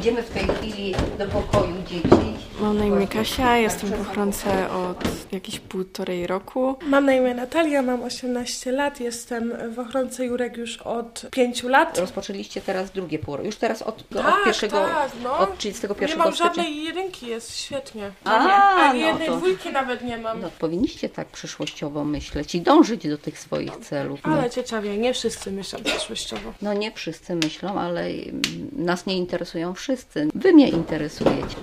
Idziemy w tej chwili do pokoju dzieci. Mam na imię Kasia, jestem w ochronce od jakieś 1,5 roku. Mam na imię Natalia, mam 18 lat, jestem w ochronce Jurek już od 5 lat. Rozpoczęliście teraz drugie półrocze. Już teraz od 31 Nie mam stycznia. żadnej jedynki, jest świetnie. A, jednej dwójki nawet nie mam. No, powinniście tak przyszłościowo myśleć i dążyć do tych swoich celów. No. Ale ciocia wie, nie wszyscy myślą przyszłościowo. No nie wszyscy myślą, ale nas nie interesują wszyscy. Wy mnie interesujecie.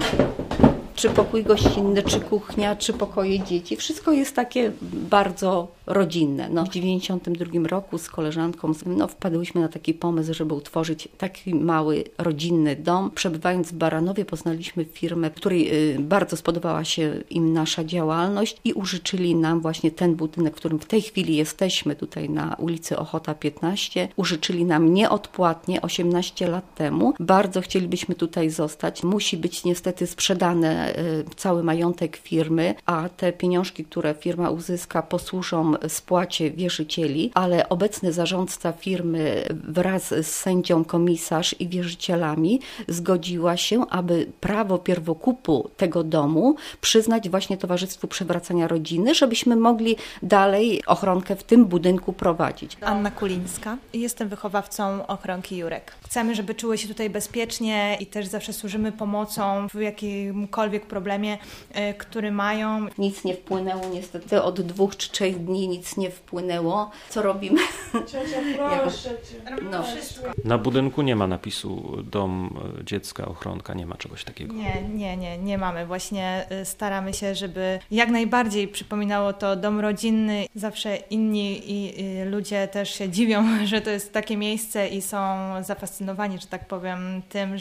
Czy pokój gościnny, czy kuchnia, czy pokoje dzieci. Wszystko jest takie bardzo rodzinne. No, w 1992 roku z koleżanką wpadłyśmy na taki pomysł, żeby utworzyć taki mały, rodzinny dom. Przebywając w Baranowie poznaliśmy firmę, której bardzo spodobała się im nasza działalność i użyczyli nam właśnie ten budynek, w którym w tej chwili jesteśmy, tutaj na ulicy Ochota 15. Użyczyli nam nieodpłatnie 18 lat temu. Bardzo chcielibyśmy tutaj zostać. Musi być niestety sprzedane cały majątek firmy, a te pieniążki, które firma uzyska, posłużą spłacie wierzycieli, ale obecny zarządca firmy wraz z sędzią, komisarz i wierzycielami zgodziła się, aby prawo pierwokupu tego domu przyznać właśnie Towarzystwu Przywracania Rodziny, żebyśmy mogli dalej ochronkę w tym budynku prowadzić. Anna Kulińska. Jestem wychowawcą ochronki Jurek. Chcemy, żeby czuły się tutaj bezpiecznie i też zawsze służymy pomocą w jakimkolwiek problemie, który mają. Nic nie wpłynęło niestety, od 2 czy 3 dni nic nie wpłynęło. Co robimy? Ciocia, proszę cię. No. Na budynku nie ma napisu dom dziecka, ochronka, nie ma czegoś takiego. Nie mamy. Właśnie staramy się, żeby jak najbardziej przypominało to dom rodzinny. Zawsze inni ludzie też się dziwią, że to jest takie miejsce i są zafascynowani, że tak powiem, tym,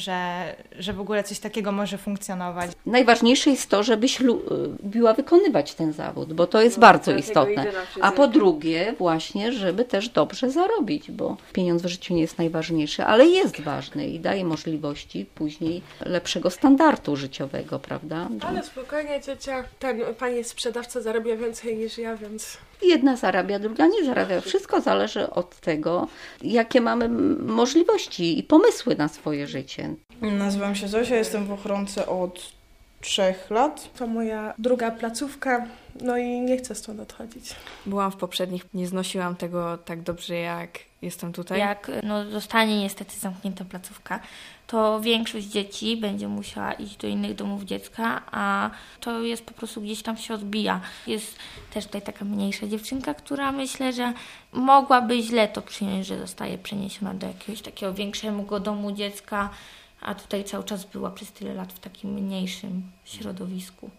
że w ogóle coś takiego może funkcjonować. Najważniejsze jest to, żebyś lubiła wykonywać ten zawód, bo to jest bardzo istotne. A po drugie właśnie, żeby też dobrze zarobić, bo pieniądz w życiu nie jest najważniejszy, ale jest ważny i daje możliwości później lepszego standardu życiowego, prawda? Ale spokojnie, ciocia, pani sprzedawca zarabia więcej niż ja, więc... Jedna zarabia, druga nie zarabia. Wszystko zależy od tego, jakie mamy możliwości i pomysły na swoje życie. Nazywam się Zosia, jestem w ochronce od 3 lat. To moja druga placówka, no i nie chcę stąd odchodzić. Byłam w poprzednich, nie znosiłam tego tak dobrze, jak jestem tutaj. Jak zostanie niestety zamknięta placówka, to większość dzieci będzie musiała iść do innych domów dziecka, a to jest po prostu gdzieś tam się odbija. Jest też tutaj taka mniejsza dziewczynka, która myślę, że mogłaby źle to przyjąć, że zostaje przeniesiona do jakiegoś takiego większego domu dziecka, a tutaj cały czas była przez tyle lat w takim mniejszym środowisku.